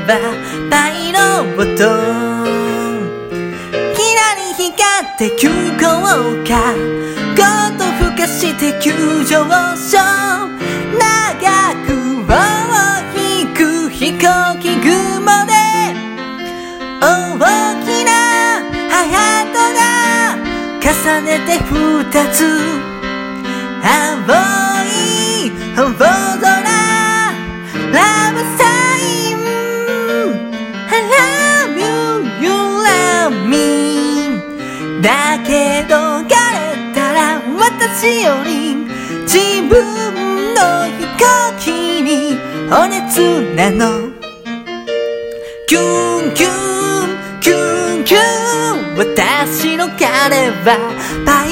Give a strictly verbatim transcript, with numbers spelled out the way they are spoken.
ばパイロット、キラリ光って急降下、ゴート吹かして急上昇、長く尾を引く飛行機雲で大きなハートが重ねて二つ、青い大空ラブサイン I love you, you love me だけど彼たら私より自分の飛行機にお熱なの、キュンキュンキュンキュン、私の彼はパイ